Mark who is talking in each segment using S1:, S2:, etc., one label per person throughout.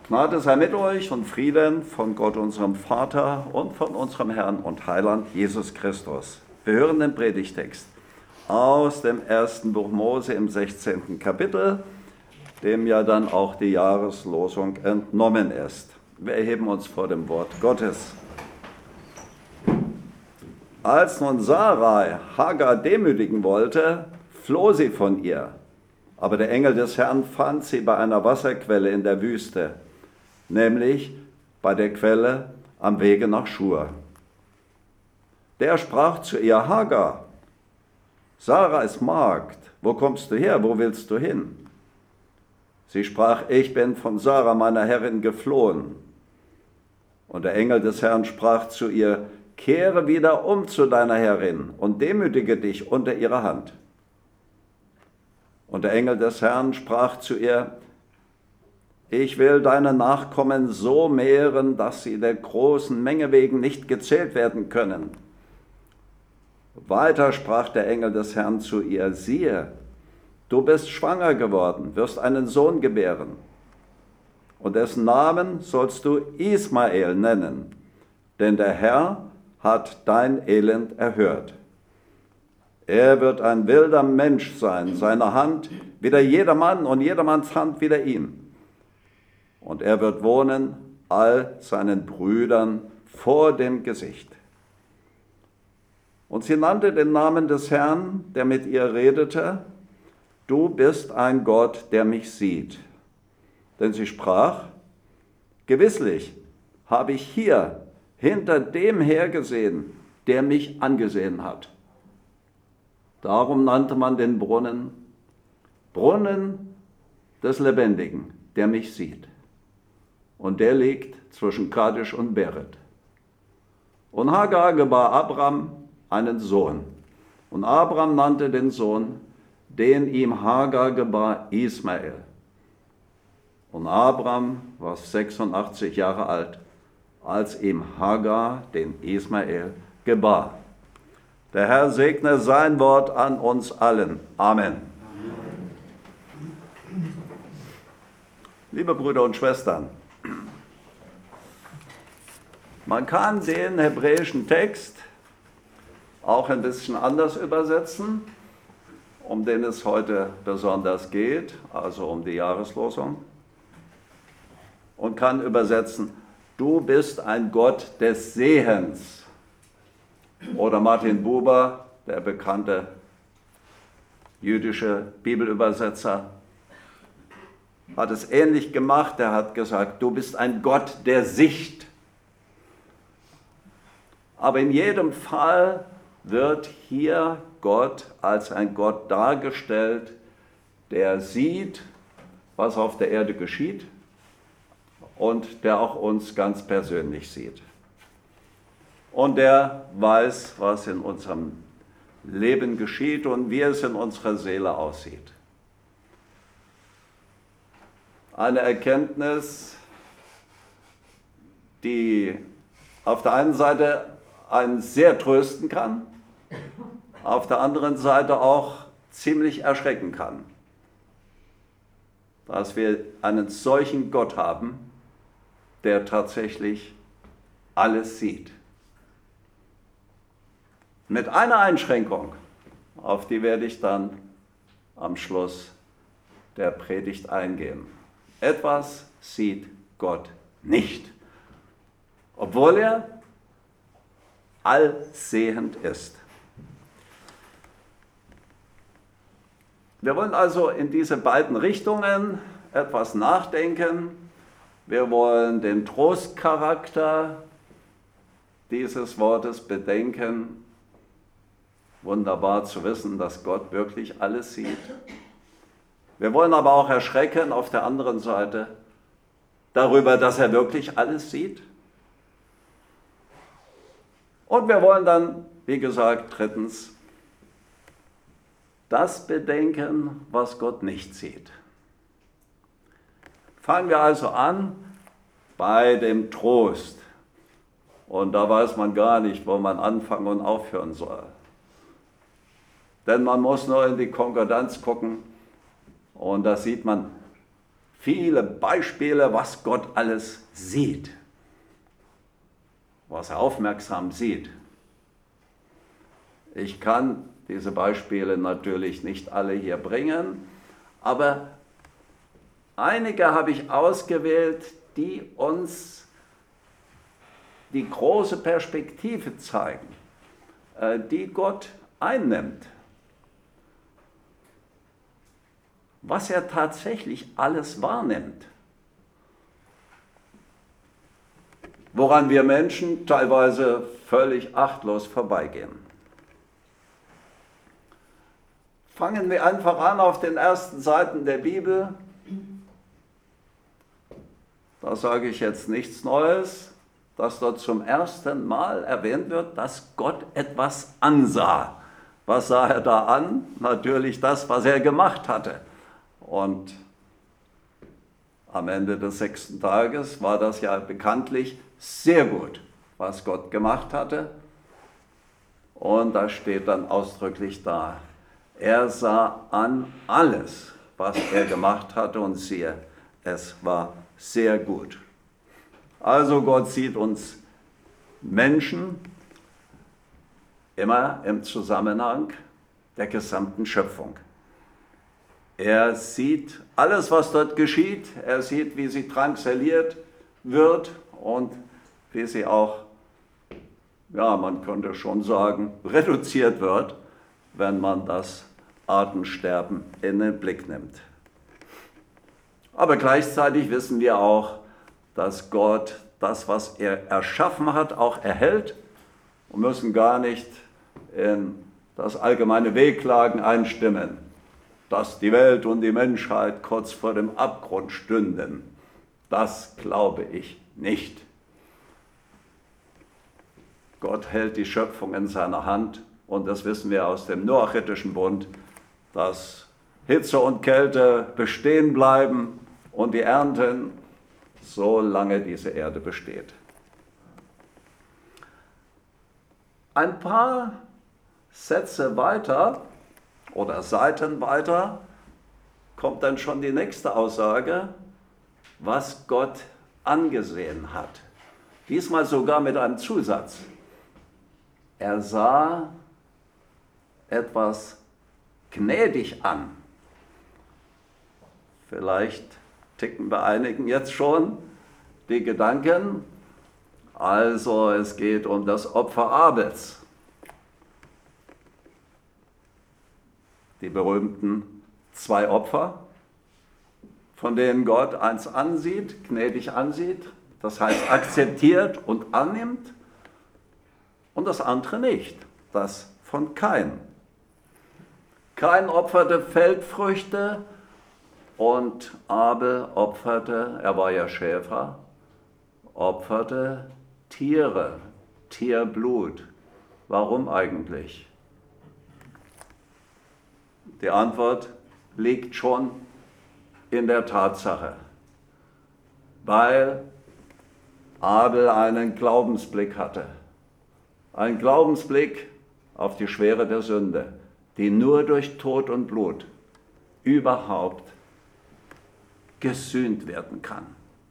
S1: Gnade sei mit euch und Frieden von Gott, unserem Vater und von unserem Herrn und Heiland Jesus Christus. Wir hören den Predigtext aus dem ersten Buch Mose im 16. Kapitel, dem ja dann auch die Jahreslosung entnommen ist. Wir erheben uns vor dem Wort Gottes. Als nun Sarai Hagar demütigen wollte, floh sie von ihr. Aber der Engel des Herrn fand sie bei einer Wasserquelle in der Wüste, nämlich bei der Quelle am Wege nach Schur. Der sprach zu ihr: Hagar, Sarais Magd, wo kommst du her, wo willst du hin? Sie sprach: Ich bin von Sarah, meiner Herrin, geflohen. Und der Engel des Herrn sprach zu ihr: Kehre wieder um zu deiner Herrin und demütige dich unter ihrer Hand. Und der Engel des Herrn sprach zu ihr: Ich will deine Nachkommen so mehren, dass sie der großen Menge wegen nicht gezählt werden können. Weiter sprach der Engel des Herrn zu ihr: Siehe, du bist schwanger geworden, wirst einen Sohn gebären. Und dessen Namen sollst du Ismael nennen, denn der Herr hat dein Elend erhört. Er wird ein wilder Mensch sein, seine Hand wider jedermann und jedermanns Hand wider ihn. Und er wird wohnen all seinen Brüdern vor dem Gesicht. Und sie nannte den Namen des Herrn, der mit ihr redete: Du bist ein Gott, der mich sieht. Denn sie sprach: Gewisslich habe ich hier hinter dem hergesehen, der mich angesehen hat. Darum nannte man den Brunnen des Lebendigen, der mich sieht. Und der liegt zwischen Kadesh und Beret. Und Hagar gebar Abram einen Sohn. Und Abram nannte den Sohn, den ihm Hagar gebar, Ismael. Und Abram war 86 Jahre alt, als ihm Hagar den Ismael gebar. Der Herr segne sein Wort an uns allen. Amen. Liebe Brüder und Schwestern, man kann den hebräischen Text auch ein bisschen anders übersetzen, um den es heute besonders geht, also um die Jahreslosung, und kann übersetzen: Du bist ein Gott des Sehens. Oder Martin Buber, der bekannte jüdische Bibelübersetzer, hat es ähnlich gemacht. Er hat gesagt: Du bist ein Gott der Sicht. Aber in jedem Fall wird hier Gott als ein Gott dargestellt, der sieht, was auf der Erde geschieht und der auch uns ganz persönlich sieht. Und der weiß, was in unserem Leben geschieht und wie es in unserer Seele aussieht. Eine Erkenntnis, die auf der einen Seite einen sehr trösten kann, auf der anderen Seite auch ziemlich erschrecken kann. Dass wir einen solchen Gott haben, der tatsächlich alles sieht. Mit einer Einschränkung, auf die werde ich dann am Schluss der Predigt eingehen. Etwas sieht Gott nicht, obwohl er allsehend ist. Wir wollen also in diese beiden Richtungen etwas nachdenken. Wir wollen den Trostcharakter dieses Wortes bedenken. Wunderbar zu wissen, dass Gott wirklich alles sieht. Wir wollen aber auch erschrecken auf der anderen Seite darüber, dass er wirklich alles sieht. Und wir wollen dann, wie gesagt, drittens, das bedenken, was Gott nicht sieht. Fangen wir also an bei dem Trost. Und da weiß man gar nicht, wo man anfangen und aufhören soll. Denn man muss nur in die Konkordanz gucken und da sieht man viele Beispiele, was Gott alles sieht, was er aufmerksam sieht. Ich kann diese Beispiele natürlich nicht alle hier bringen, aber einige habe ich ausgewählt, die uns die große Perspektive zeigen, die Gott einnimmt. Was er tatsächlich alles wahrnimmt. Woran wir Menschen teilweise völlig achtlos vorbeigehen. Fangen wir einfach an auf den ersten Seiten der Bibel. Da sage ich jetzt nichts Neues, dass dort zum ersten Mal erwähnt wird, dass Gott etwas ansah. Was sah er da an? Natürlich das, was er gemacht hatte. Und am Ende des 6. Tages war das ja bekanntlich sehr gut, was Gott gemacht hatte. Und da steht dann ausdrücklich da, er sah an alles, was er gemacht hatte, und siehe, es war sehr gut. Also Gott sieht uns Menschen immer im Zusammenhang der gesamten Schöpfung. Er sieht alles, was dort geschieht. Er sieht, wie sie drangsaliert wird und wie sie auch, ja, man könnte schon sagen, reduziert wird, wenn man das Artensterben in den Blick nimmt. Aber gleichzeitig wissen wir auch, dass Gott das, was er erschaffen hat, auch erhält und müssen gar nicht in das allgemeine Wehklagen einstimmen, dass die Welt und die Menschheit kurz vor dem Abgrund stünden. Das glaube ich nicht. Gott hält die Schöpfung in seiner Hand und das wissen wir aus dem noachitischen Bund, dass Hitze und Kälte bestehen bleiben und die ernten, solange diese Erde besteht. Ein paar Sätze weiter oder Seiten weiter kommt dann schon die nächste Aussage, was Gott angesehen hat. Diesmal sogar mit einem Zusatz. Er sah etwas gnädig an. Vielleicht ticken bei einigen jetzt schon die Gedanken. Also es geht um das Opfer Abels. Die berühmten 2 Opfer, von denen Gott eins ansieht, gnädig ansieht, das heißt akzeptiert und annimmt, und das andere nicht, das von Kain. Kain opferte Feldfrüchte und Abel opferte, er war ja Schäfer, opferte Tiere, Tierblut. Warum eigentlich? Die Antwort liegt schon in der Tatsache, weil Abel einen Glaubensblick hatte. Ein Glaubensblick auf die Schwere der Sünde, die nur durch Tod und Blut überhaupt gesühnt werden kann.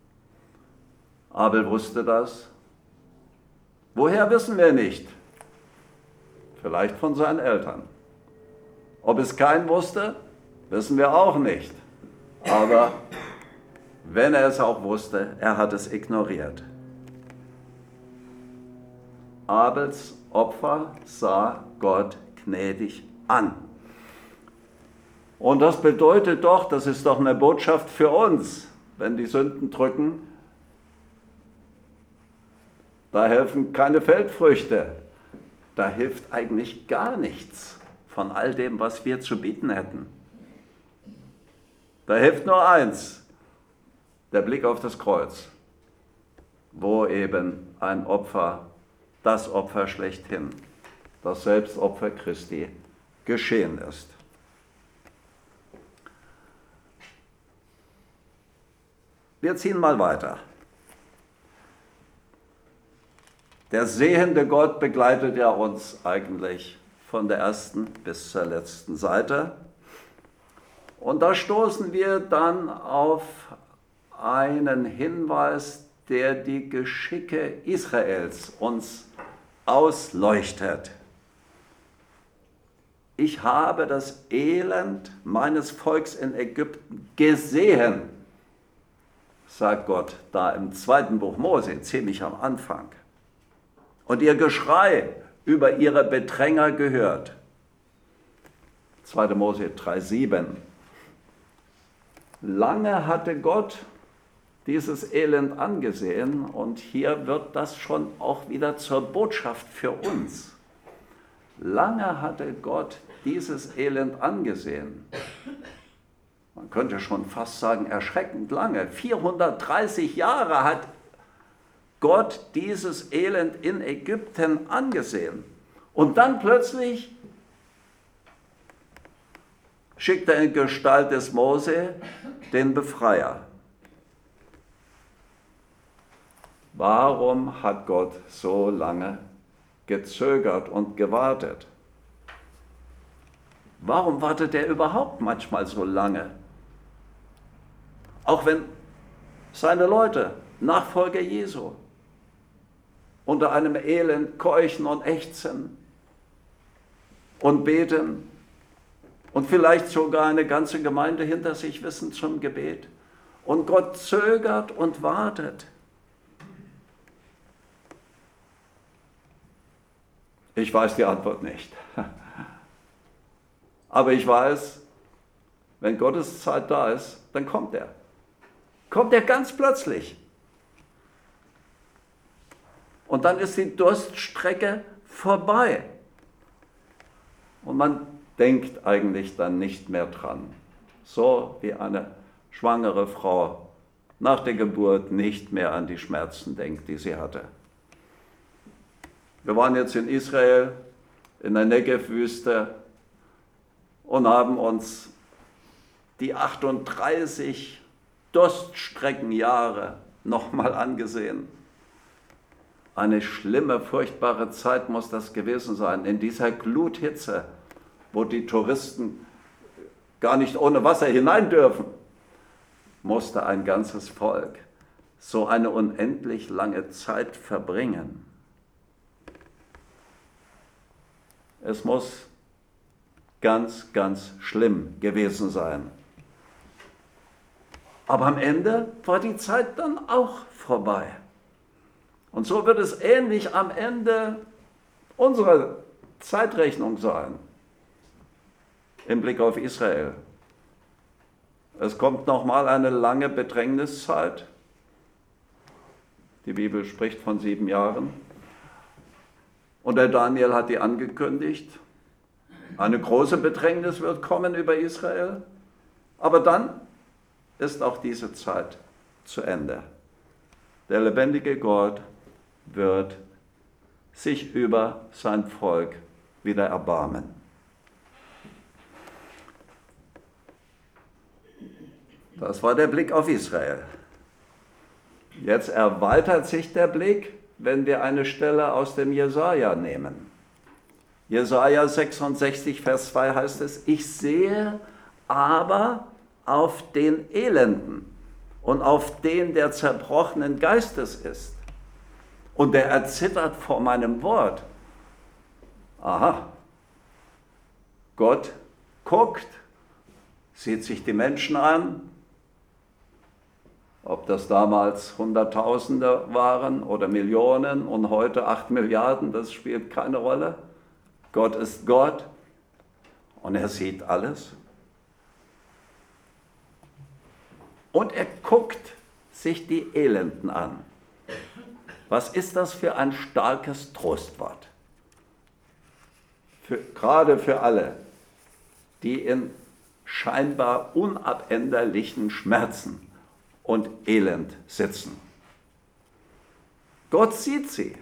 S1: Abel wusste das. Woher wissen wir nicht? Vielleicht von seinen Eltern. Ob es Kain wusste, wissen wir auch nicht. Aber wenn er es auch wusste, er hat es ignoriert. Abels Opfer sah Gott gnädig an. Und das bedeutet doch, das ist doch eine Botschaft für uns, wenn die Sünden drücken, da helfen keine Feldfrüchte, da hilft eigentlich gar nichts von all dem, was wir zu bieten hätten. Da hilft nur eins, der Blick auf das Kreuz, wo eben ein Opfer, das Opfer schlechthin, das Selbstopfer Christi geschehen ist. Wir ziehen mal weiter. Der sehende Gott begleitet ja uns eigentlich von der ersten bis zur letzten Seite. Und da stoßen wir dann auf einen Hinweis, der die Geschicke Israels uns ausleuchtet. Ich habe das Elend meines Volks in Ägypten gesehen, sagt Gott da im 2. Buch Mose, ziemlich am Anfang. Und ihr Geschrei über ihre Bedränger gehört. 2. Mose 3,7. Lange hatte Gott dieses Elend angesehen und hier wird das schon auch wieder zur Botschaft für uns. Lange hatte Gott dieses Elend angesehen. Man könnte schon fast sagen, erschreckend lange. 430 Jahre hat Gott dieses Elend in Ägypten angesehen. Und dann plötzlich schickt er in Gestalt des Mose den Befreier. Warum hat Gott so lange gezögert und gewartet? Warum wartet er überhaupt manchmal so lange? Auch wenn seine Leute, Nachfolger Jesu, unter einem Elend keuchen und ächzen und beten und vielleicht sogar eine ganze Gemeinde hinter sich wissen zum Gebet. Und Gott zögert und wartet. Ich weiß die Antwort nicht. Aber ich weiß, wenn Gottes Zeit da ist, dann kommt er. Kommt er ganz plötzlich. Und dann ist die Durststrecke vorbei. Und man denkt eigentlich dann nicht mehr dran. So wie eine schwangere Frau nach der Geburt nicht mehr an die Schmerzen denkt, die sie hatte. Wir waren jetzt in Israel, in der Negev-Wüste und haben uns die 38 Durststreckenjahre nochmal angesehen. Eine schlimme, furchtbare Zeit muss das gewesen sein, in dieser Gluthitze, wo die Touristen gar nicht ohne Wasser hinein dürfen, musste ein ganzes Volk so eine unendlich lange Zeit verbringen. Es muss ganz, ganz schlimm gewesen sein. Aber am Ende war die Zeit dann auch vorbei. Und so wird es ähnlich am Ende unserer Zeitrechnung sein, im Blick auf Israel. Es kommt nochmal eine lange Bedrängniszeit. Die Bibel spricht von 7 Jahren. Und der Daniel hat die angekündigt. Eine große Bedrängnis wird kommen über Israel. Aber dann ist auch diese Zeit zu Ende. Der lebendige Gott wird sich über sein Volk wieder erbarmen. Das war der Blick auf Israel. Jetzt erweitert sich der Blick, wenn wir eine Stelle aus dem Jesaja nehmen. Jesaja 66, Vers 2 heißt es: Ich sehe aber auf den Elenden und auf den, der zerbrochenen Geistes ist. Und der erzittert vor meinem Wort. Aha. Gott guckt, sieht sich die Menschen an, ob das damals Hunderttausende waren oder Millionen und heute 8 Milliarden, das spielt keine Rolle. Gott ist Gott und er sieht alles. Und er guckt sich die Elenden an. Was ist das für ein starkes Trostwort? Gerade für alle, die in scheinbar unabänderlichen Schmerzen und Elend sitzen. Gott sieht sie.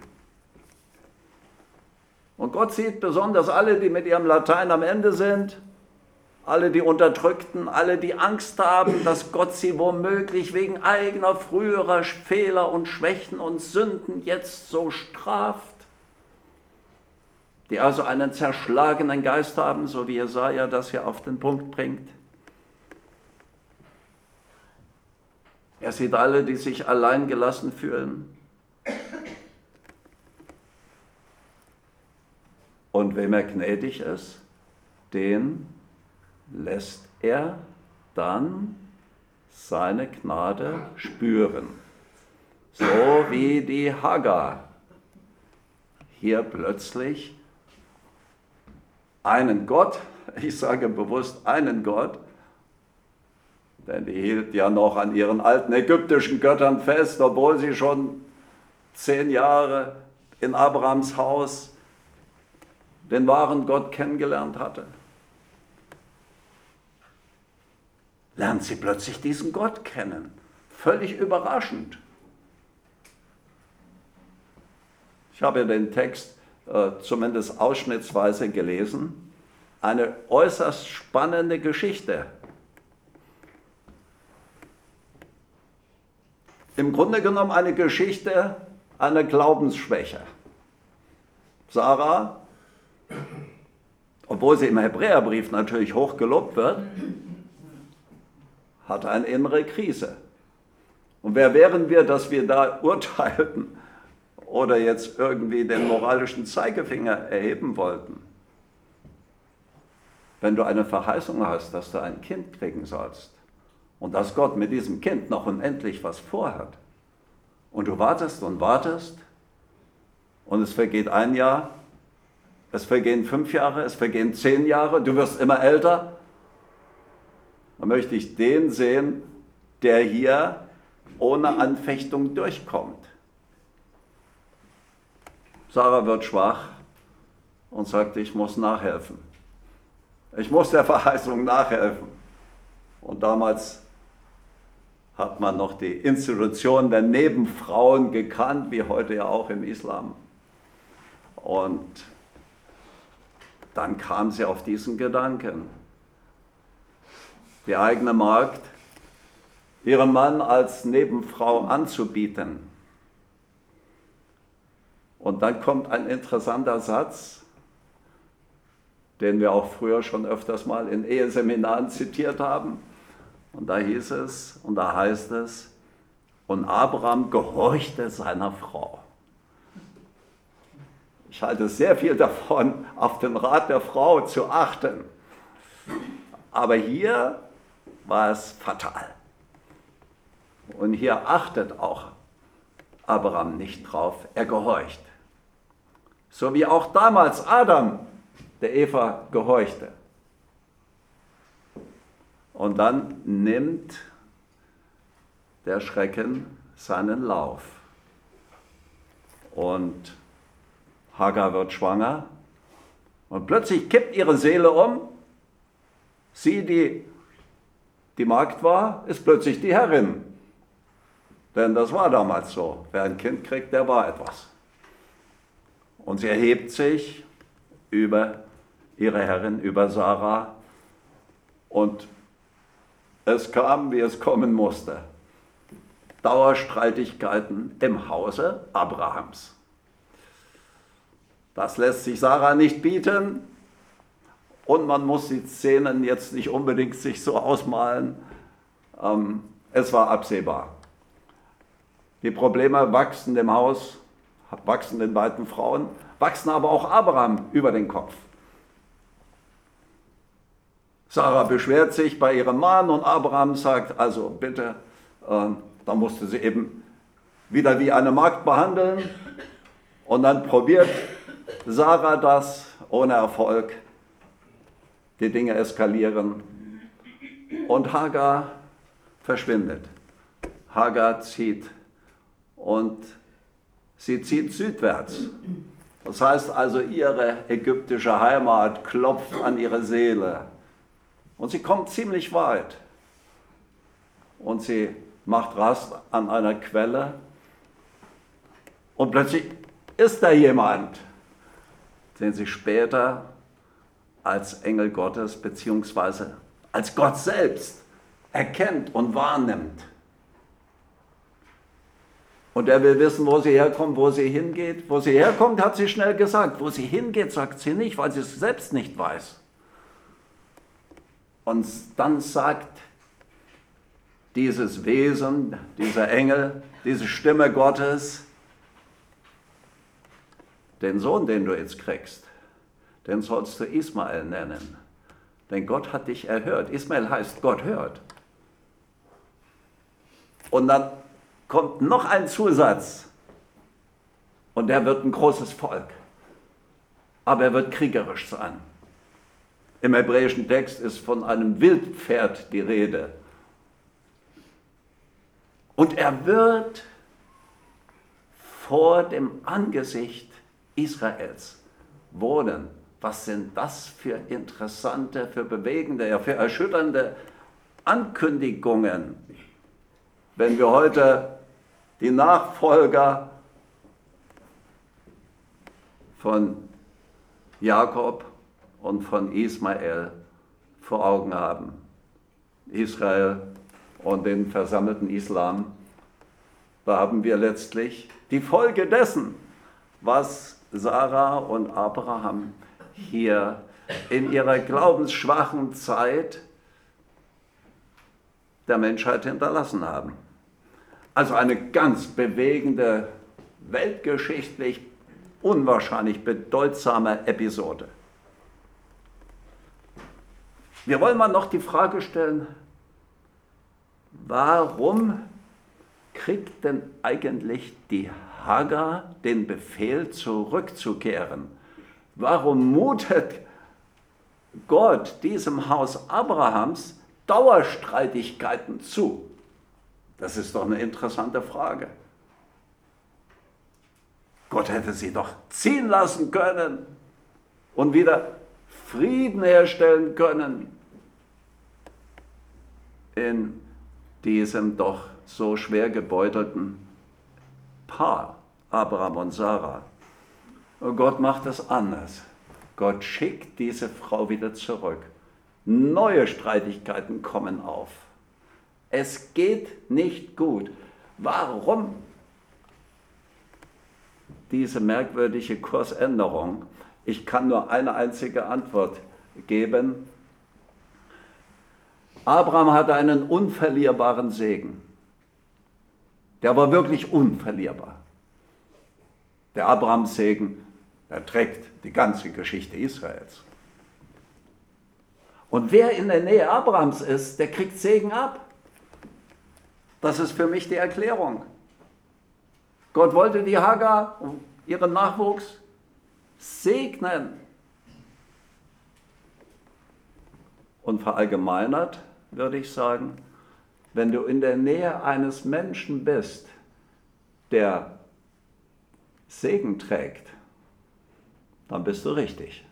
S1: Und Gott sieht besonders alle, die mit ihrem Latein am Ende sind, alle die Unterdrückten, alle die Angst haben, dass Gott sie womöglich wegen eigener früherer Fehler und Schwächen und Sünden jetzt so straft, die also einen zerschlagenen Geist haben, so wie Jesaja das hier auf den Punkt bringt. Er sieht alle, die sich allein gelassen fühlen. Und wem er gnädig ist, den lässt er dann seine Gnade spüren. So wie die Hagar hier plötzlich einen Gott, ich sage bewusst einen Gott, denn die hielt ja noch an ihren alten ägyptischen Göttern fest, obwohl sie schon 10 Jahre in Abrahams Haus den wahren Gott kennengelernt hatte. Lernt sie plötzlich diesen Gott kennen. Völlig überraschend. Ich habe den Text zumindest ausschnittsweise gelesen. Eine äußerst spannende Geschichte. Im Grunde genommen eine Geschichte einer Glaubensschwäche. Sarah, obwohl sie im Hebräerbrief natürlich hoch gelobt wird, hatte eine innere Krise. Und wer wären wir, dass wir da urteilten oder jetzt irgendwie den moralischen Zeigefinger erheben wollten? Wenn du eine Verheißung hast, dass du ein Kind kriegen sollst und dass Gott mit diesem Kind noch unendlich was vorhat und du wartest und wartest und es vergeht 1 Jahr, es vergehen 5 Jahre, es vergehen 10 Jahre, du wirst immer älter, dann möchte ich den sehen, der hier ohne Anfechtung durchkommt. Sarah wird schwach und sagt, ich muss nachhelfen. Ich muss der Verheißung nachhelfen. Und damals hat man noch die Institution der Nebenfrauen gekannt, wie heute ja auch im Islam. Und dann kam sie auf diesen Gedanken, die eigene Magd ihrem Mann als Nebenfrau anzubieten. Und dann kommt ein interessanter Satz, den wir auch früher schon öfters mal in Eheseminaren zitiert haben. Und da hieß es, und da heißt es, und Abraham gehorchte seiner Frau. Ich halte sehr viel davon, auf den Rat der Frau zu achten. Aber hier war es fatal. Und hier achtet auch Abraham nicht drauf, er gehorcht. So wie auch damals Adam der Eva gehorchte. Und dann nimmt der Schrecken seinen Lauf. Und Hagar wird schwanger und plötzlich kippt ihre Seele um. Sie, die Magd war, ist plötzlich die Herrin. Denn das war damals so. Wer ein Kind kriegt, der war etwas. Und sie erhebt sich über ihre Herrin, über Sarah. Und es kam, wie es kommen musste. Dauerstreitigkeiten im Hause Abrahams. Das lässt sich Sarah nicht bieten. Und man muss die Szenen jetzt nicht unbedingt sich so ausmalen. Es war absehbar. Die Probleme wachsen dem Haus, wachsen den beiden Frauen, wachsen aber auch Abraham über den Kopf. Sarah beschwert sich bei ihrem Mann und Abraham sagt, also bitte, da musste sie eben wieder wie eine Magd behandeln. Und dann probiert Sarah das ohne Erfolg. Die Dinge eskalieren und Hagar verschwindet. Hagar zieht und sie zieht südwärts. Das heißt also, ihre ägyptische Heimat klopft an ihre Seele. Und sie kommt ziemlich weit. Und sie macht Rast an einer Quelle. Und plötzlich ist da jemand, den sie später als Engel Gottes beziehungsweise als Gott selbst erkennt und wahrnimmt. Und er will wissen, wo sie herkommt, wo sie hingeht. Wo sie herkommt, hat sie schnell gesagt. Wo sie hingeht, sagt sie nicht, weil sie es selbst nicht weiß. Und dann sagt dieses Wesen, dieser Engel, diese Stimme Gottes, den Sohn, den du jetzt kriegst, den sollst du Ismael nennen. Denn Gott hat dich erhört. Ismael heißt Gott hört. Und dann kommt noch ein Zusatz. Und er wird ein großes Volk. Aber er wird kriegerisch sein. Im hebräischen Text ist von einem Wildpferd die Rede. Und er wird vor dem Angesicht Israels wohnen. Was sind das für interessante, für bewegende, ja für erschütternde Ankündigungen, wenn wir heute die Nachfolger von Jakob und von Ismael vor Augen haben. Israel und den versammelten Islam. Da haben wir letztlich die Folge dessen, was Sarah und Abraham hier in ihrer glaubensschwachen Zeit der Menschheit hinterlassen haben. Also eine ganz bewegende, weltgeschichtlich unwahrscheinlich bedeutsame Episode. Wir wollen mal noch die Frage stellen, warum kriegt denn eigentlich die Hagar den Befehl, zurückzukehren? Warum mutet Gott diesem Haus Abrahams Dauerstreitigkeiten zu? Das ist doch eine interessante Frage. Gott hätte sie doch ziehen lassen können und wieder Frieden herstellen können in diesem doch so schwer gebeutelten Paar, Abraham und Sarah. Und Gott macht es anders. Gott schickt diese Frau wieder zurück. Neue Streitigkeiten kommen auf. Es geht nicht gut. Warum diese merkwürdige Kursänderung? Ich kann nur eine einzige Antwort geben. Abraham hatte einen unverlierbaren Segen. Der war wirklich unverlierbar. Der Abrahams-Segen, der trägt die ganze Geschichte Israels. Und wer in der Nähe Abrahams ist, der kriegt Segen ab. Das ist für mich die Erklärung. Gott wollte die Hagar und ihren Nachwuchs segnen. Und verallgemeinert würde ich sagen, wenn du in der Nähe eines Menschen bist, der Segen trägt, dann bist du richtig.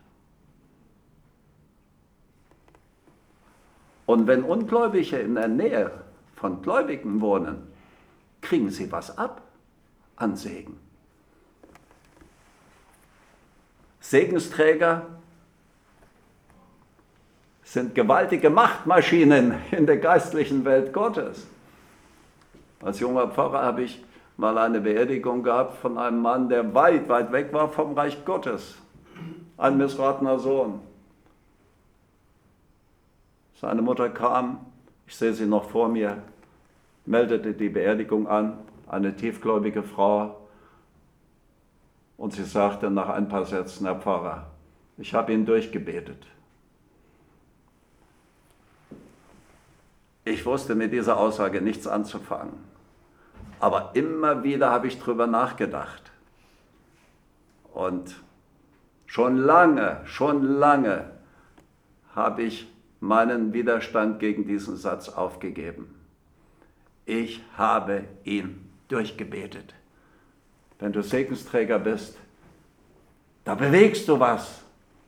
S1: Und wenn Ungläubige in der Nähe von Gläubigen wohnen, kriegen sie was ab an Segen. Segensträger sind gewaltige Machtmaschinen in der geistlichen Welt Gottes. Als junger Pfarrer habe ich mal eine Beerdigung gehabt von einem Mann, der weit, weit weg war vom Reich Gottes. Ein missratener Sohn. Seine Mutter kam, ich sehe sie noch vor mir, meldete die Beerdigung an, eine tiefgläubige Frau. Und sie sagte nach ein paar Sätzen, Herr Pfarrer, ich habe ihn durchgebetet. Ich wusste mit dieser Aussage nichts anzufangen. Aber immer wieder habe ich drüber nachgedacht. Und schon lange habe ich meinen Widerstand gegen diesen Satz aufgegeben. Ich habe ihn durchgebetet. Wenn du Segensträger bist, da bewegst du was.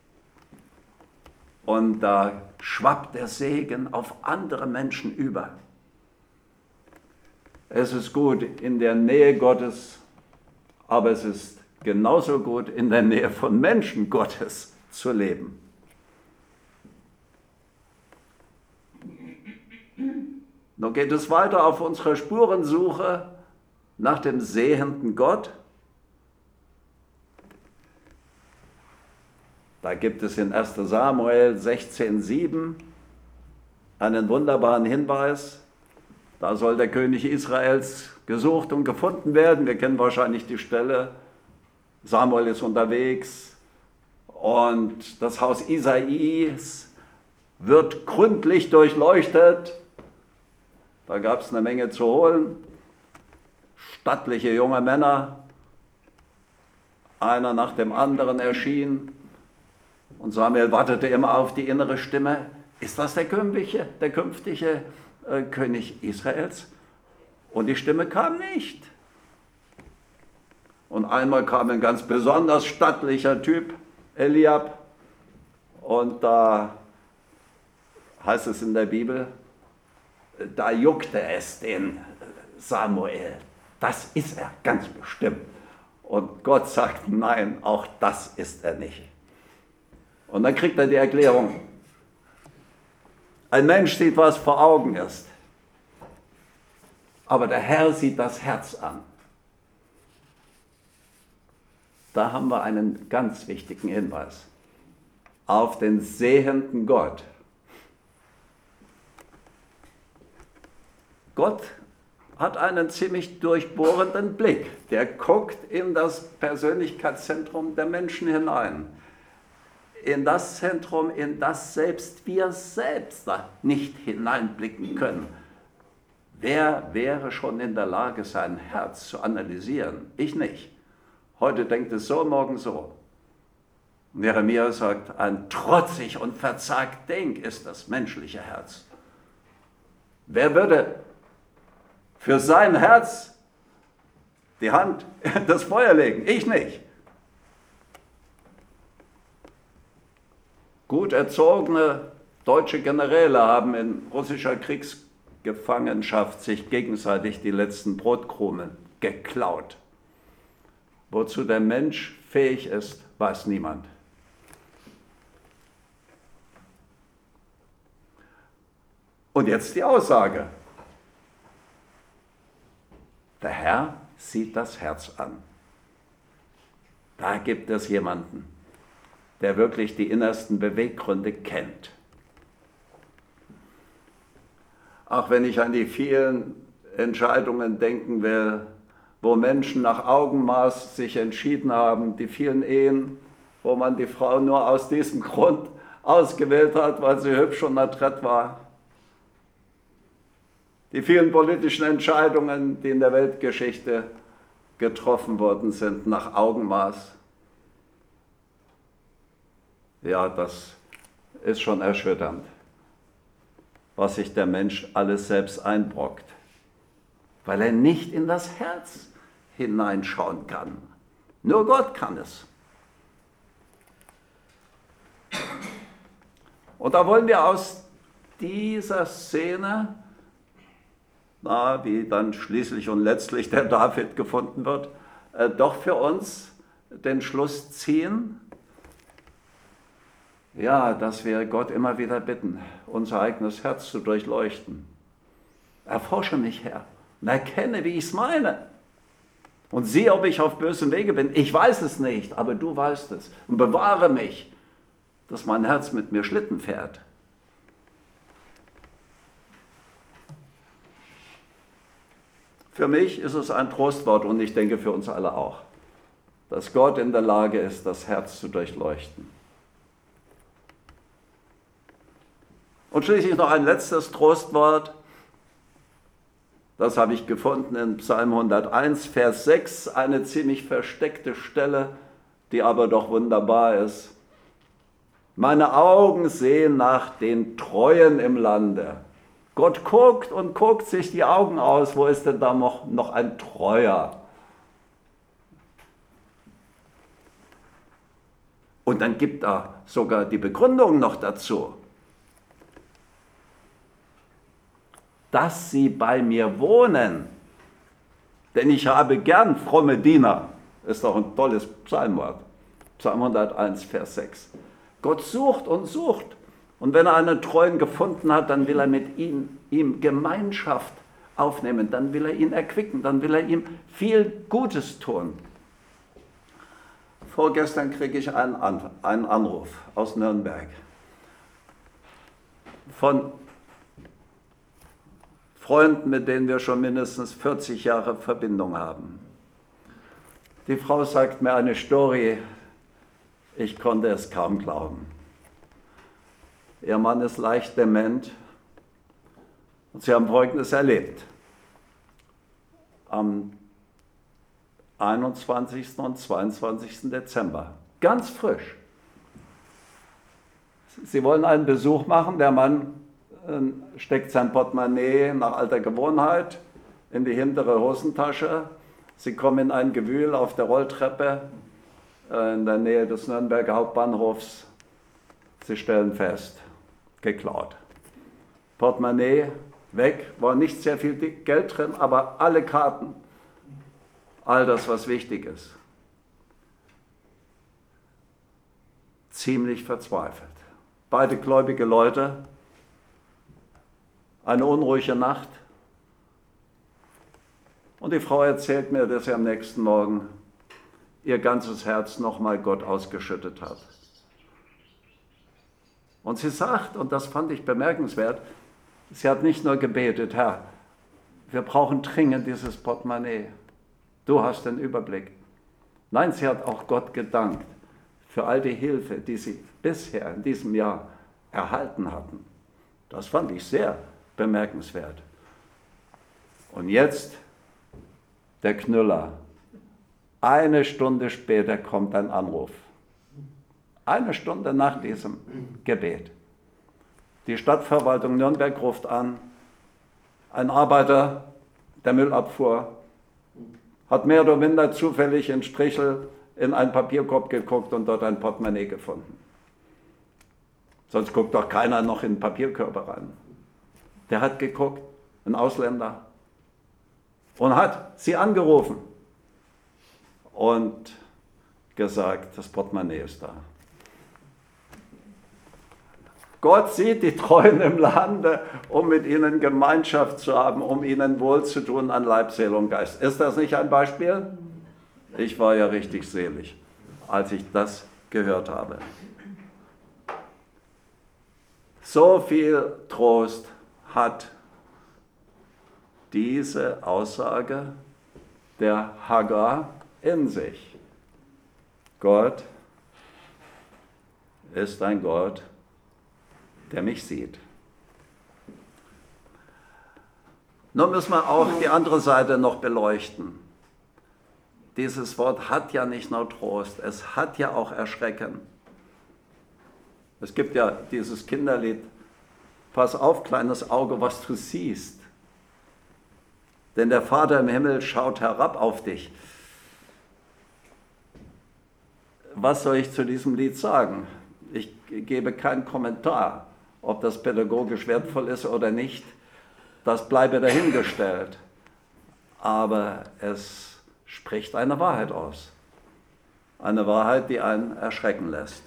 S1: Und da schwappt der Segen auf andere Menschen über. Es ist gut in der Nähe Gottes, aber es ist genauso gut in der Nähe von Menschen Gottes zu leben. Nun geht es weiter auf unserer Spurensuche nach dem sehenden Gott. Da gibt es in 1. Samuel 16,7 einen wunderbaren Hinweis. Da soll der König Israels gesucht und gefunden werden. Wir kennen wahrscheinlich die Stelle. Samuel ist unterwegs und das Haus Isais wird gründlich durchleuchtet. Da gab es eine Menge zu holen. Stattliche junge Männer, einer nach dem anderen erschien. Und Samuel wartete immer auf die innere Stimme. Ist das der künftige König Israels? Und die Stimme kam nicht. Und einmal kam ein ganz besonders stattlicher Typ, Eliab. Und da heißt es in der Bibel, da juckte es den Samuel. Das ist er ganz bestimmt. Und Gott sagt, nein, auch das ist er nicht. Und dann kriegt er die Erklärung. Ein Mensch sieht, was vor Augen ist. Aber der Herr sieht das Herz an. Da haben wir einen ganz wichtigen Hinweis auf den sehenden Gott. Gott hat einen ziemlich durchbohrenden Blick. Der guckt in das Persönlichkeitszentrum der Menschen hinein. In das Zentrum, in das selbst wir selbst nicht hineinblicken können. Wer wäre schon in der Lage, sein Herz zu analysieren? Ich nicht. Heute denkt es so, morgen so. Jeremia sagt, ein trotzig und verzagt Denk ist das menschliche Herz. Wer würde für sein Herz die Hand in das Feuer legen? Ich nicht. Gut erzogene deutsche Generäle haben in russischer Kriegsgefangenschaft sich gegenseitig die letzten Brotkrumen geklaut. Wozu der Mensch fähig ist, weiß niemand. Und jetzt die Aussage. Der Herr sieht das Herz an. Da gibt es jemanden, der wirklich die innersten Beweggründe kennt. Auch wenn ich an die vielen Entscheidungen denken will, wo Menschen nach Augenmaß sich entschieden haben, die vielen Ehen, wo man die Frau nur aus diesem Grund ausgewählt hat, weil sie hübsch und adrett war. Die vielen politischen Entscheidungen, die in der Weltgeschichte getroffen worden sind, nach Augenmaß. Ja, das ist schon erschütternd, was sich der Mensch alles selbst einbrockt, weil er nicht in das Herz hineinschauen kann. Nur Gott kann es. Und da wollen wir aus dieser Szene, wie dann schließlich und letztlich der David gefunden wird, doch für uns den Schluss ziehen, ja, dass wir Gott immer wieder bitten, unser eigenes Herz zu durchleuchten. Erforsche mich, Herr, und erkenne, wie ich es meine. Und sieh, ob ich auf bösem Wege bin. Ich weiß es nicht, aber du weißt es. Und bewahre mich, dass mein Herz mit mir Schlitten fährt. Für mich ist es ein Trostwort und ich denke für uns alle auch, dass Gott in der Lage ist, das Herz zu durchleuchten. Und schließlich noch ein letztes Trostwort. Das habe ich gefunden in Psalm 101, Vers 6, eine ziemlich versteckte Stelle, die aber doch wunderbar ist. Meine Augen sehen nach den Treuen im Lande. Gott guckt und guckt sich die Augen aus. Wo ist denn da noch ein Treuer? Und dann gibt er sogar die Begründung noch dazu. Dass sie bei mir wohnen. Denn ich habe gern fromme Diener. Ist doch ein tolles Psalmwort. Psalm 101, Vers 6. Gott sucht und sucht. Und wenn er einen Treuen gefunden hat, dann will er mit ihm Gemeinschaft aufnehmen. Dann will er ihn erquicken. Dann will er ihm viel Gutes tun. Vorgestern kriege ich einen Anruf aus Nürnberg von Freunden, mit denen wir schon mindestens 40 Jahre Verbindung haben. Die Frau sagt mir eine Story, ich konnte es kaum glauben. Ihr Mann ist leicht dement und sie haben Folgendes erlebt. Am 21. und 22. Dezember, ganz frisch. Sie wollen einen Besuch machen, der Mann steckt sein Portemonnaie nach alter Gewohnheit in die hintere Hosentasche. Sie kommen in ein Gewühl auf der Rolltreppe in der Nähe des Nürnberger Hauptbahnhofs. Sie stellen fest, geklaut. Portemonnaie weg, war nicht sehr viel Geld drin, aber alle Karten, all das, was wichtig ist. Ziemlich verzweifelt. Beide gläubige Leute, eine unruhige Nacht. Und die Frau erzählt mir, dass sie am nächsten Morgen ihr ganzes Herz nochmal Gott ausgeschüttet hat. Und sie sagt, und das fand ich bemerkenswert, sie hat nicht nur gebetet, Herr, wir brauchen dringend dieses Portemonnaie. Du hast den Überblick. Nein, sie hat auch Gott gedankt für all die Hilfe, die sie bisher in diesem Jahr erhalten hatten. Das fand ich sehr bemerkenswert. Und jetzt der Knüller. Eine Stunde später kommt ein Anruf. Eine Stunde nach diesem Gebet. Die Stadtverwaltung Nürnberg ruft an, ein Arbeiter der Müllabfuhr hat mehr oder minder zufällig in Strichel in einen Papierkorb geguckt und dort ein Portemonnaie gefunden. Sonst guckt doch keiner noch in Papierkörbe rein. Der hat geguckt, ein Ausländer, und hat sie angerufen und gesagt, das Portemonnaie ist da. Gott sieht die Treuen im Lande, um mit ihnen Gemeinschaft zu haben, um ihnen wohlzutun an Leib, Seele und Geist. Ist das nicht ein Beispiel? Ich war ja richtig selig, als ich das gehört habe. So viel Trost hat diese Aussage der Hagar in sich. Gott ist ein Gott, der mich sieht. Nun müssen wir auch die andere Seite noch beleuchten. Dieses Wort hat ja nicht nur Trost, es hat ja auch Erschrecken. Es gibt ja dieses Kinderlied, pass auf, kleines Auge, was du siehst. Denn der Vater im Himmel schaut herab auf dich. Was soll ich zu diesem Lied sagen? Ich gebe keinen Kommentar, ob das pädagogisch wertvoll ist oder nicht. Das bleibe dahingestellt. Aber es spricht eine Wahrheit aus. Eine Wahrheit, die einen erschrecken lässt.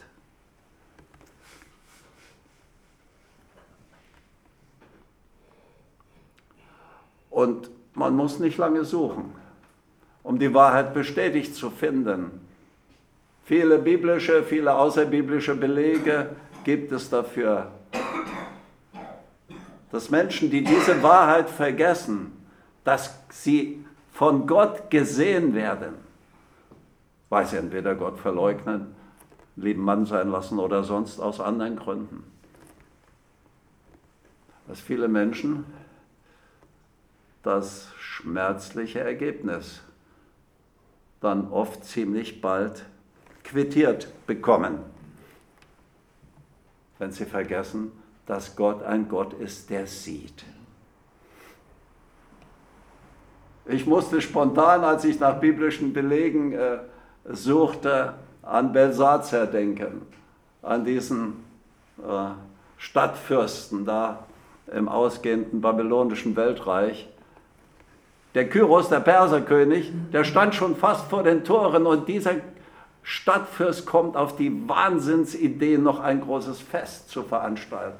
S1: Und man muss nicht lange suchen, um die Wahrheit bestätigt zu finden. Viele biblische, viele außerbiblische Belege gibt es dafür, dass Menschen, die diese Wahrheit vergessen, dass sie von Gott gesehen werden, weil sie entweder Gott verleugnen, lieben Mann sein lassen oder sonst aus anderen Gründen. Dass viele Menschen das schmerzliche Ergebnis dann oft ziemlich bald quittiert bekommen, wenn sie vergessen, dass Gott ein Gott ist, der sieht. Ich musste spontan, als ich nach biblischen Belegen suchte, an Belsazar denken, an diesen Stadtfürsten da im ausgehenden babylonischen Weltreich. Der Kyros, der Perserkönig, der stand schon fast vor den Toren und dieser Stadtfürst kommt auf die Wahnsinnsidee, noch ein großes Fest zu veranstalten.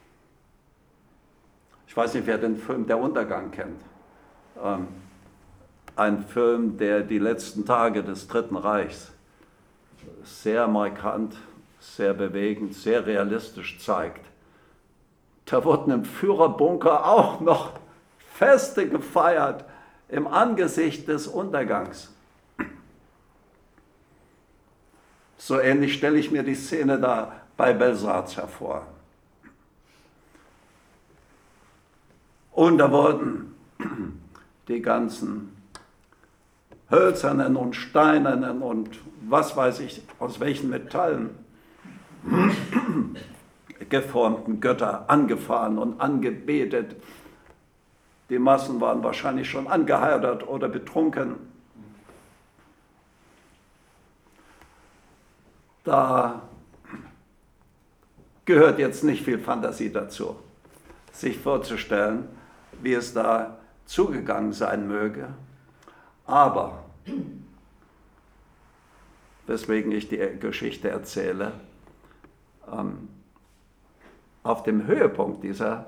S1: Ich weiß nicht, wer den Film Der Untergang kennt. Ein Film, der die letzten Tage des Dritten Reichs sehr markant, sehr bewegend, sehr realistisch zeigt. Da wurden im Führerbunker auch noch Feste gefeiert im Angesicht des Untergangs. So ähnlich stelle ich mir die Szene da bei Belsazar vor. Und da wurden die ganzen hölzernen und steinernen und was weiß ich, aus welchen Metallen geformten Götter angefahren und angebetet. Die Massen waren wahrscheinlich schon angeheiratet oder betrunken. Da gehört jetzt nicht viel Fantasie dazu, sich vorzustellen, wie es da zugegangen sein möge. Aber, weswegen ich die Geschichte erzähle, auf dem Höhepunkt dieser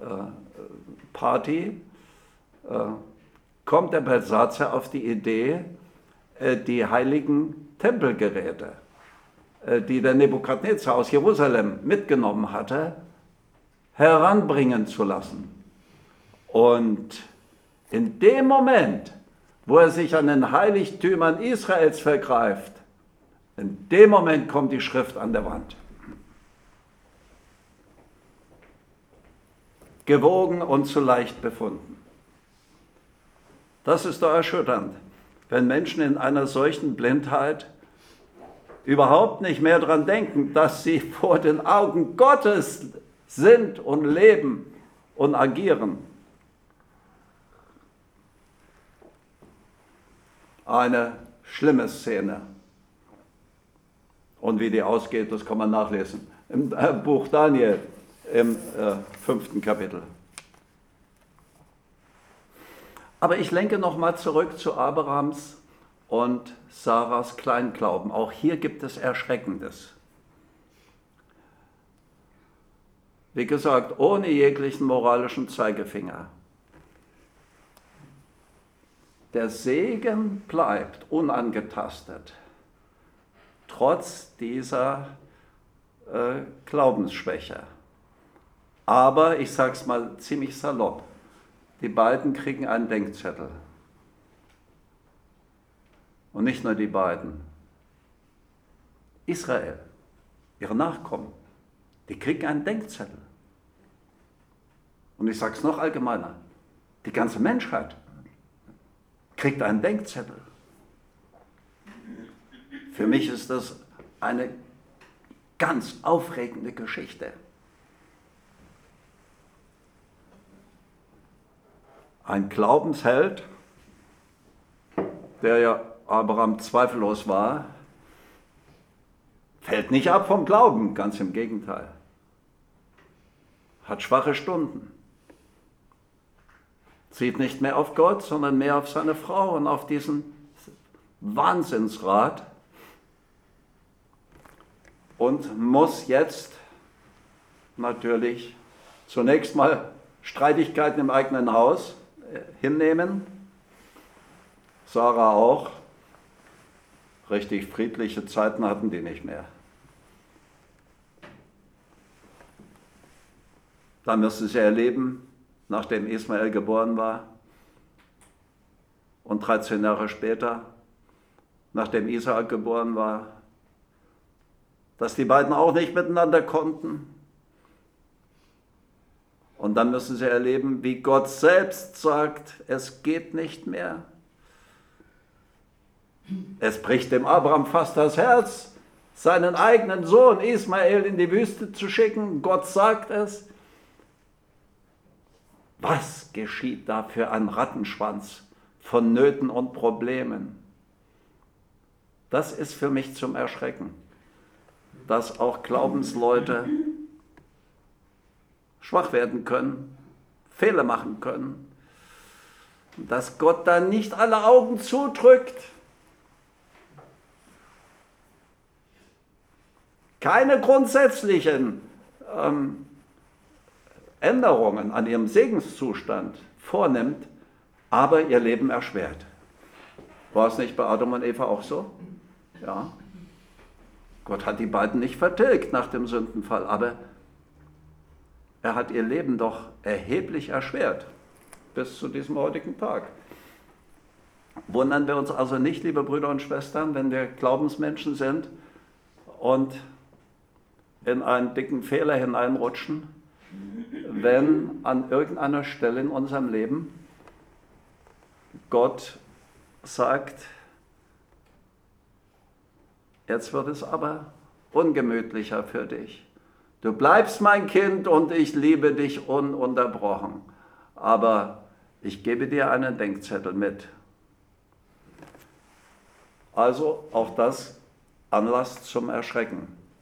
S1: Party kommt der Belsazar auf die Idee, die heiligen Tempelgeräte, die der Nebukadnezar aus Jerusalem mitgenommen hatte, heranbringen zu lassen. Und in dem Moment, wo er sich an den Heiligtümern Israels vergreift, in dem Moment kommt die Schrift an der Wand. Gewogen und zu leicht befunden. Das ist doch erschütternd, wenn Menschen in einer solchen Blindheit überhaupt nicht mehr daran denken, dass sie vor den Augen Gottes sind und leben und agieren. Eine schlimme Szene. Und wie die ausgeht, das kann man nachlesen im Buch Daniel im 5. Kapitel. Aber ich lenke nochmal zurück zu Abrahams und Sarahs Kleinglauben. Auch hier gibt es Erschreckendes. Wie gesagt, ohne jeglichen moralischen Zeigefinger. Der Segen bleibt unangetastet, trotz dieser Glaubensschwäche. Aber, ich sage es mal ziemlich salopp, die beiden kriegen einen Denkzettel. Und nicht nur die beiden. Israel, ihre Nachkommen, die kriegen einen Denkzettel. Und ich sage es noch allgemeiner, die ganze Menschheit kriegt einen Denkzettel. Für mich ist das eine ganz aufregende Geschichte. Ein Glaubensheld, der ja Abraham zweifellos war, fällt nicht ab vom Glauben, ganz im Gegenteil. Hat schwache Stunden. Sieht nicht mehr auf Gott, sondern mehr auf seine Frau und auf diesen Wahnsinnsrat und muss jetzt natürlich zunächst mal Streitigkeiten im eigenen Haus hinnehmen. Sarah auch. Richtig friedliche Zeiten hatten die nicht mehr. Dann müsste sie erleben, nachdem Ismael geboren war und 13 Jahre später, nachdem Isaak geboren war, dass die beiden auch nicht miteinander konnten. Und dann müssen sie erleben, wie Gott selbst sagt, es geht nicht mehr. Es bricht dem Abraham fast das Herz, seinen eigenen Sohn Ismael in die Wüste zu schicken. Gott sagt es. Was geschieht da für ein Rattenschwanz von Nöten und Problemen? Das ist für mich zum Erschrecken, dass auch Glaubensleute schwach werden können, Fehler machen können, dass Gott da nicht alle Augen zudrückt. Keine grundsätzlichen Änderungen an ihrem Segenszustand vornimmt, aber ihr Leben erschwert. War es nicht bei Adam und Eva auch so? Ja. Gott hat die beiden nicht vertilgt nach dem Sündenfall, aber er hat ihr Leben doch erheblich erschwert, bis zu diesem heutigen Tag. Wundern wir uns also nicht, liebe Brüder und Schwestern, wenn wir Glaubensmenschen sind und in einen dicken Fehler hineinrutschen, wenn an irgendeiner Stelle in unserem Leben Gott sagt, jetzt wird es aber ungemütlicher für dich. Du bleibst mein Kind und ich liebe dich ununterbrochen. Aber ich gebe dir einen Denkzettel mit. Also auch das Anlass zum Erschrecken.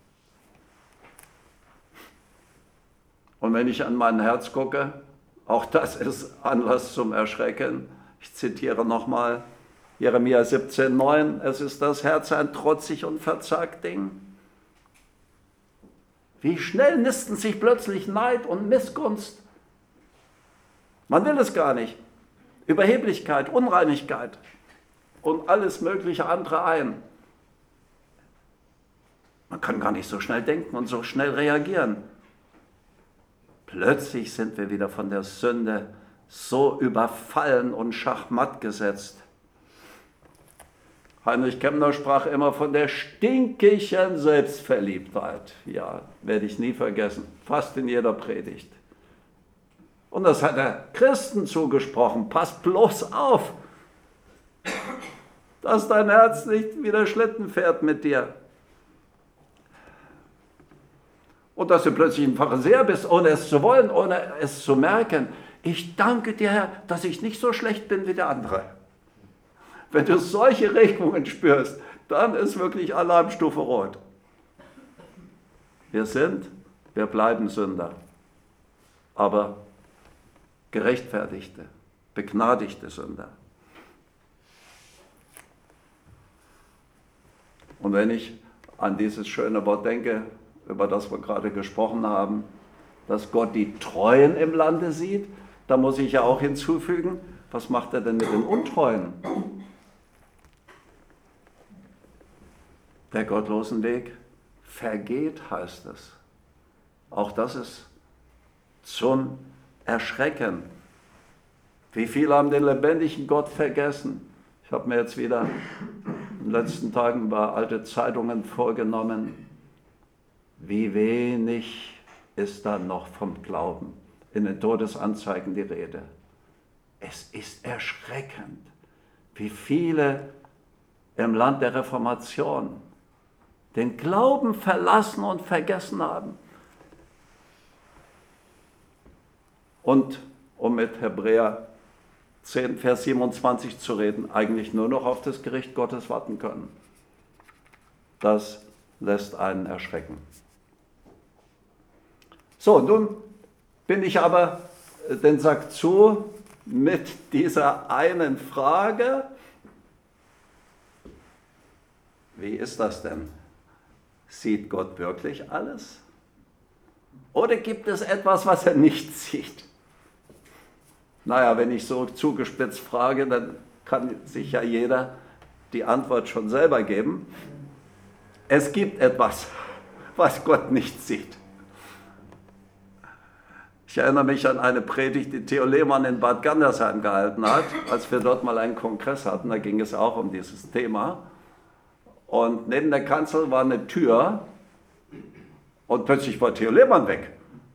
S1: Und wenn ich an mein Herz gucke, auch das ist Anlass zum Erschrecken. Ich zitiere nochmal Jeremia 17,9. Es ist das Herz ein trotzig und verzagt Ding. Wie schnell nisten sich plötzlich Neid und Missgunst. Man will es gar nicht. Überheblichkeit, Unreinigkeit und alles mögliche andere ein. Man kann gar nicht so schnell denken und so schnell reagieren. Plötzlich sind wir wieder von der Sünde so überfallen und schachmatt gesetzt. Heinrich Kemner sprach immer von der stinkigen Selbstverliebtheit. Ja, werde ich nie vergessen. Fast in jeder Predigt. Und das hat er Christen zugesprochen. Pass bloß auf, dass dein Herz nicht wieder Schlitten fährt mit dir. Und dass du plötzlich ein Pharisäer bist, ohne es zu wollen, ohne es zu merken. Ich danke dir, Herr, dass ich nicht so schlecht bin wie der andere. Wenn du solche Regungen spürst, dann ist wirklich Alarmstufe rot. Wir bleiben Sünder, aber gerechtfertigte, begnadigte Sünder. Und wenn ich an dieses schöne Wort denke, über das wir gerade gesprochen haben, dass Gott die Treuen im Lande sieht, da muss ich ja auch hinzufügen, was macht er denn mit den Untreuen? Der gottlosen Weg vergeht, heißt es. Auch das ist zum Erschrecken. Wie viele haben den lebendigen Gott vergessen? Ich habe mir jetzt wieder in den letzten Tagen über alte Zeitungen vorgenommen, wie wenig ist da noch vom Glauben in den Todesanzeigen die Rede. Es ist erschreckend, wie viele im Land der Reformation den Glauben verlassen und vergessen haben. Und um mit Hebräer 10, Vers 27 zu reden, eigentlich nur noch auf das Gericht Gottes warten können. Das lässt einen erschrecken. So, nun bin ich aber den Sack zu mit dieser einen Frage. Wie ist das denn? Sieht Gott wirklich alles? Oder gibt es etwas, was er nicht sieht? Naja, wenn ich so zugespitzt frage, dann kann sich ja jeder die Antwort schon selber geben. Es gibt etwas, was Gott nicht sieht. Ich erinnere mich an eine Predigt, die Theo Lehmann in Bad Gandersheim gehalten hat, als wir dort mal einen Kongress hatten. Da ging es auch um dieses Thema. Und neben der Kanzel war eine Tür und plötzlich war Theo Lehmann weg.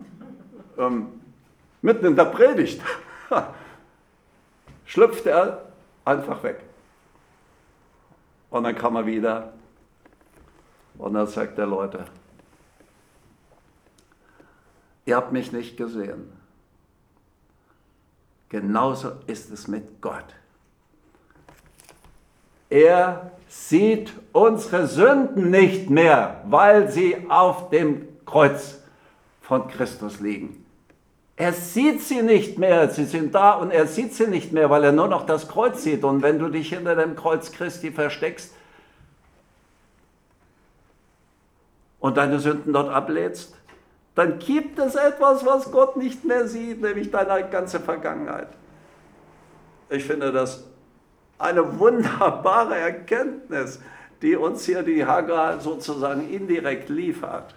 S1: Mitten in der Predigt schlüpfte er einfach weg. Und dann kam er wieder und dann sagt er: Leute, ihr habt mich nicht gesehen. Genauso ist es mit Gott. Er sieht unsere Sünden nicht mehr, weil sie auf dem Kreuz von Christus liegen. Er sieht sie nicht mehr, sie sind da und er sieht sie nicht mehr, weil er nur noch das Kreuz sieht. Und wenn du dich hinter dem Kreuz Christi versteckst und deine Sünden dort ablädst, dann gibt es etwas, was Gott nicht mehr sieht, nämlich deine ganze Vergangenheit. Ich finde das eine wunderbare Erkenntnis, die uns hier die Hagar sozusagen indirekt liefert.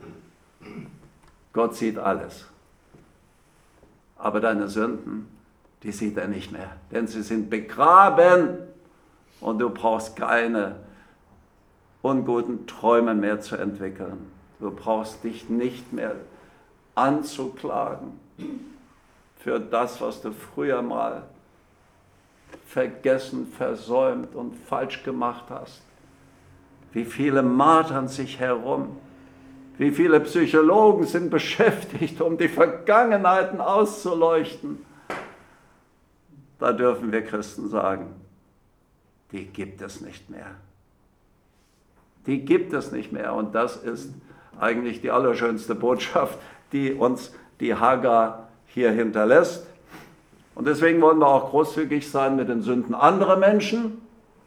S1: Gott sieht alles. Aber deine Sünden, die sieht er nicht mehr, denn sie sind begraben und du brauchst keine unguten Träume mehr zu entwickeln. Du brauchst dich nicht mehr anzuklagen für das, was du früher mal vergessen, versäumt und falsch gemacht hast. Wie viele martern sich herum. Wie viele Psychologen sind beschäftigt, um die Vergangenheiten auszuleuchten. Da dürfen wir Christen sagen, die gibt es nicht mehr. Die gibt es nicht mehr. Und das ist eigentlich die allerschönste Botschaft, die uns die Hagar hier hinterlässt. Und deswegen wollen wir auch großzügig sein mit den Sünden anderer Menschen.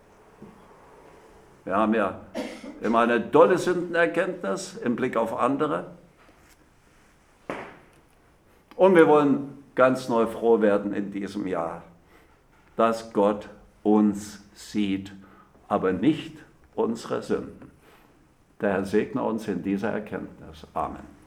S1: Wir haben ja immer eine tolle Sündenerkenntnis im Blick auf andere. Und wir wollen ganz neu froh werden in diesem Jahr, dass Gott uns sieht, aber nicht unsere Sünden. Der Herr segne uns in dieser Erkenntnis. Amen.